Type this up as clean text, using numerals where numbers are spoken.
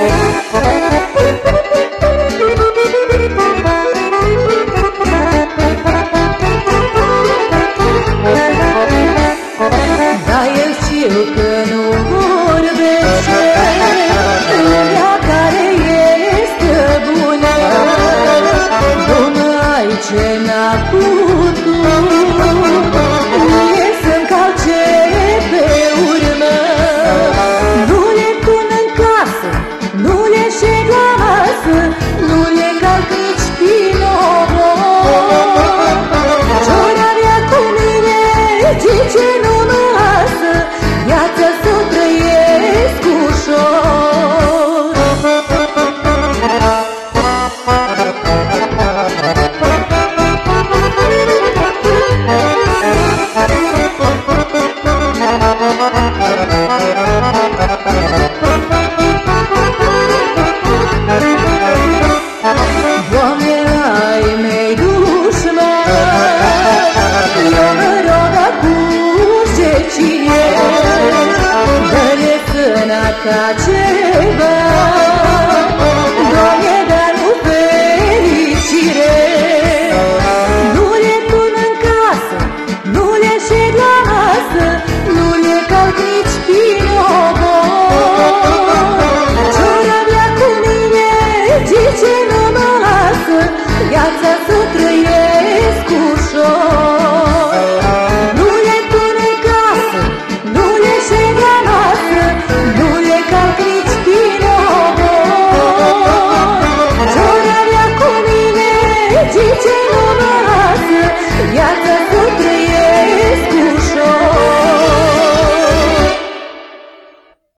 Dar eu știu că nu vorbește lumea care este bună, numai ce n-a putut e să-mi calce pe urmă. Nu le pun în casă, nu le șeg la masă, nu le calc nici prin omor. Ce-or avea cu mine, zice, nu mă lasă, viața să trăiesc ușor. Doamne, ai mei dușmani, eu mă rog acum ce cine, dă-le sănătate ceva.